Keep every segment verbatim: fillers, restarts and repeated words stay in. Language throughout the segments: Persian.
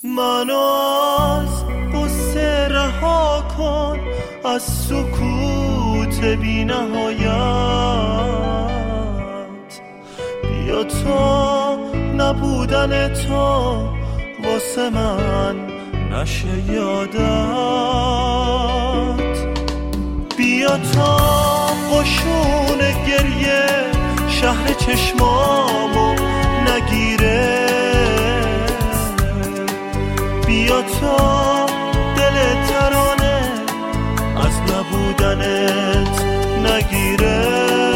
منو از قصه رها کن، از سکوت بی نهایت. بیا تا نبودن تو واسه من نشه یادت. بیا تا قشون گریه شهر چشمامو نگیره. بیا تا دل ترانه از نبودنت نگیره.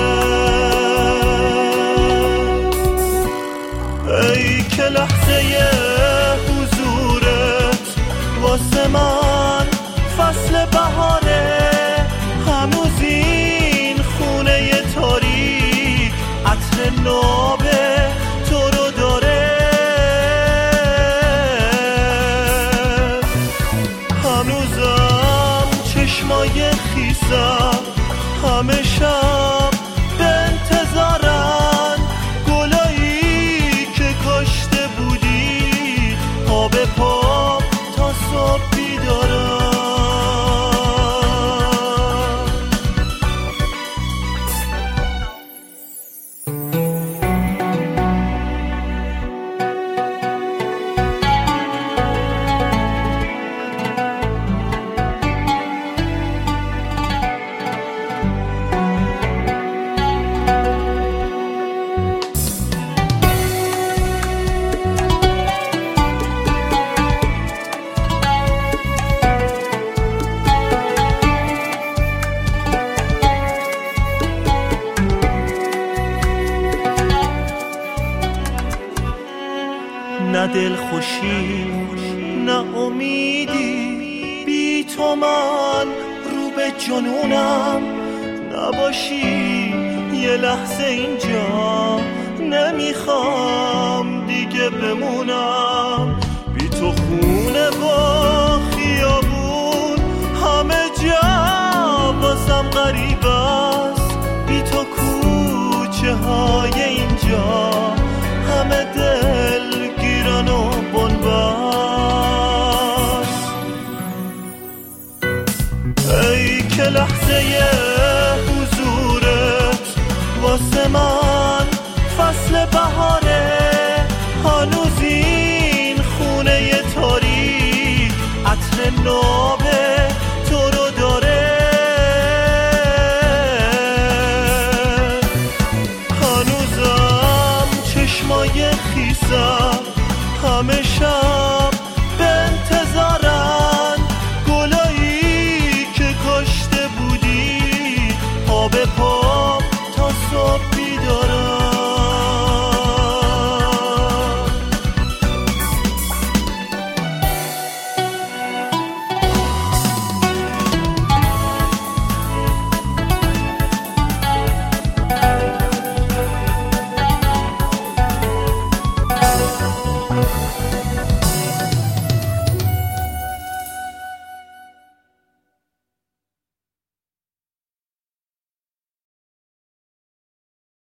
ای که لحظه حضورت واسه من فصل بهاره. هنوز این خونه تاریک عطر نابه تو رو داره. هنوزم چشمای خیسم همه شب به انتظارن. گلایی که کاشته بودی آب پا تا صبح بیدارن. نه دل خوشی نه امیدی، بی تو من رو به جنونم. نباشی یه لحظه اینجا، نمیخوام دیگه بمونم. بی تو خونه با خیابون همه جا واسم غریب است. بی تو کوچه های اینجا همه دل گیرن و بنبست. ای که لحظه حضورت واسه من فصل بهاره. هنوز این خونه تاریک عطر نابه تو رو داره. هنوزم چشمای خیسم همه شب به انتظارن. گلایی که کاشته بودی آب پا تا صبح بیدارن.